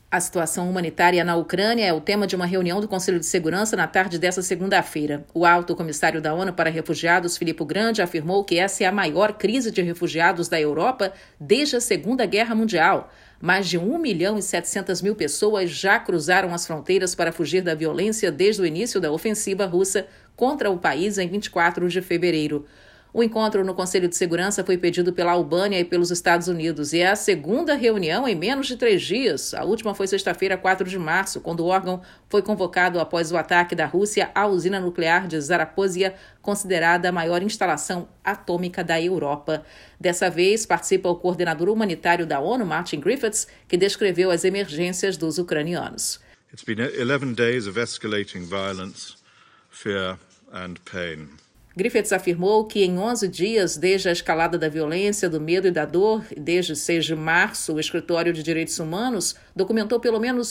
A situação humanitária na Ucrânia é o tema de uma reunião do Conselho de Segurança na tarde desta segunda-feira. O alto comissário da ONU para Refugiados, Filippo Grandi, afirmou que essa é a maior crise de refugiados da Europa desde a Segunda Guerra Mundial. Mais de 1.700.000 pessoas já cruzaram as fronteiras para fugir da violência desde o início da ofensiva russa contra o país em 24 de fevereiro. O encontro no Conselho de Segurança foi pedido pela Albânia e pelos Estados Unidos e é a segunda reunião em menos de 3 dias. A última foi sexta-feira, 4 de março, quando o órgão foi convocado após o ataque da Rússia à usina nuclear de Zaporizhzhia, considerada a maior instalação atômica da Europa. Dessa vez, participa o coordenador humanitário da ONU, Martin Griffiths, que descreveu as emergências dos ucranianos. It's been 11 days of escalating violence, fear and pain. Griffiths afirmou que em 11 dias, desde a escalada da violência, do medo e da dor, desde 6 de março, o Escritório de Direitos Humanos documentou pelo menos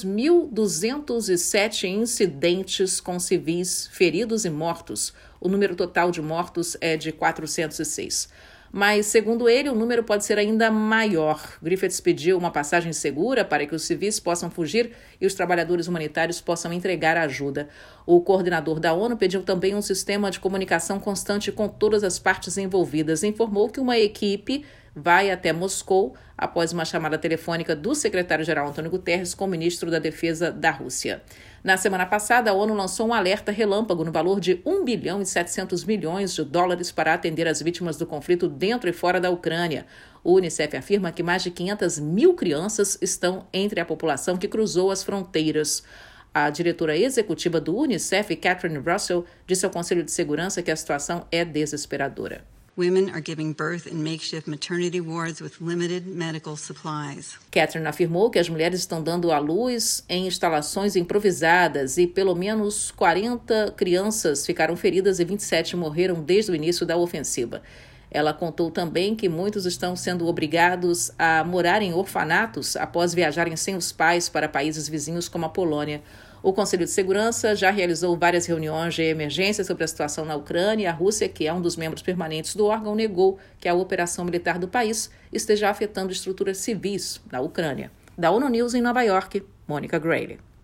1.207 incidentes com civis feridos e mortos. O número total de mortos é de 406. Mas, segundo ele, o número pode ser ainda maior. Griffiths pediu uma passagem segura para que os civis possam fugir e os trabalhadores humanitários possam entregar ajuda. O coordenador da ONU pediu também um sistema de comunicação constante com todas as partes envolvidas. Informou que uma equipe vai até Moscou após uma chamada telefônica do secretário-geral Antônio Guterres com o ministro da Defesa da Rússia. Na semana passada, a ONU lançou um alerta relâmpago no valor de $1,7 bilhão para atender as vítimas do conflito dentro e fora da Ucrânia. O Unicef afirma que mais de 500.000 crianças estão entre a população que cruzou as fronteiras. A diretora executiva do Unicef, Catherine Russell, disse ao Conselho de Segurança que a situação é desesperadora. Women are giving birth in makeshift maternity wards with limited medical supplies. Catherine afirmou que as mulheres estão dando à luz em instalações improvisadas e pelo menos 40 crianças ficaram feridas e 27 morreram desde o início da ofensiva. Ela contou também que muitos estão sendo obrigados a morar em orfanatos após viajarem sem os pais para países vizinhos como a Polônia. O Conselho de Segurança já realizou várias reuniões de emergência sobre a situação na Ucrânia e a Rússia, que é um dos membros permanentes do órgão, negou que a operação militar do país esteja afetando estruturas civis na Ucrânia. Da ONU News em Nova York, Mônica Grayle.